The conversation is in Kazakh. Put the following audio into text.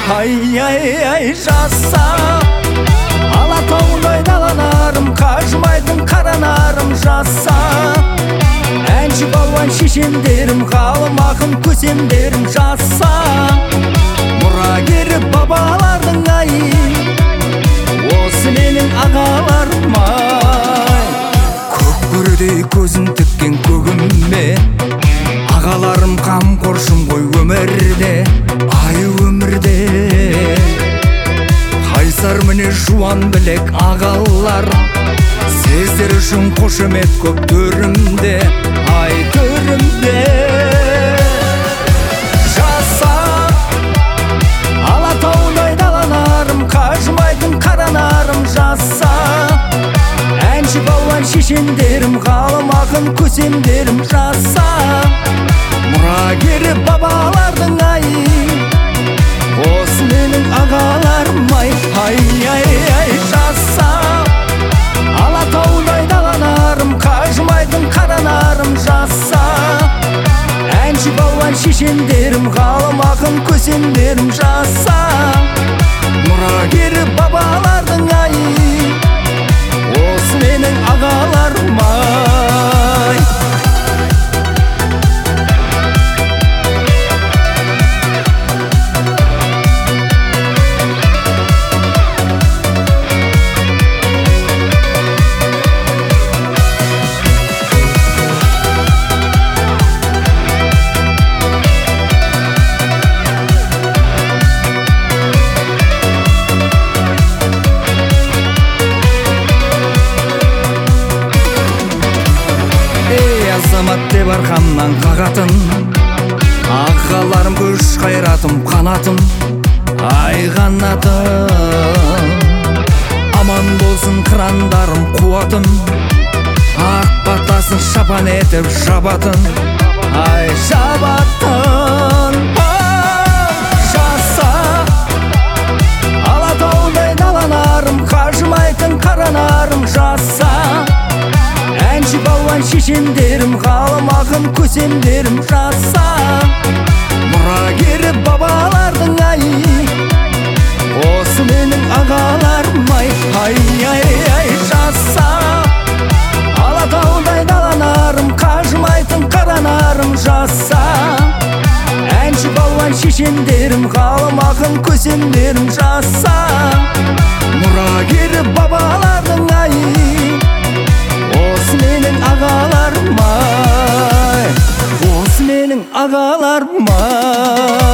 Ай жаса Алатаудай далаларым, қажымайтын қаранарым жаса. Әнші балуан шешендерім, ғалым ақын көсемдерім жаса. Мұрагері бабалардың ай, осы менің ағаларым ай. Көк бөрідей көзін тіккен көгіме, ағаларым қамқоршым ғой өмірде, ай өмірде. Қайсар міне жуан білек ағалар, сіздер үшін қошемет көп төрімде, ай төрімде. Жаса Алатаудай далаларым, қажымайтын қаранарым жаса. Әнші балуан шешендерім, ғалым ақын көсемдерім жаса. Мұрагері бабалардың ай, осы менің ағаларым ай. Ай жаса Алатаудай далаларым, қажымайтын қаранарым жаса. Әнші балуан шешендерім, ғалым ақын көсемдерім жаса. Мұрагері бабалардың ай, осы менің ағаларым ай. Азамат деп арқамнан қағатын, ағаларым күш қайратым қанатым, ай қанатым. Аман болсын қырандарым қуатым, ақ батасын шапан етіп жабатын, ай жабатын. Жаса Алатаудай далаларым, қажымайтын қаранарым жаса. Әнші балуан шешендерім, ғалым ақын көсемдерім жаса. Мұрагері бабалардың ай, осы менің ағаларым ай. Ай жаса Алатаудай далаларым, қажымайтын қаранарым жаса. Әнші балуан шешендерім, ғалым ақын көсемдерім жаса. Мұрагері бабалардың ай, осы менің ағаларым ай, осы менің ағаларым ай.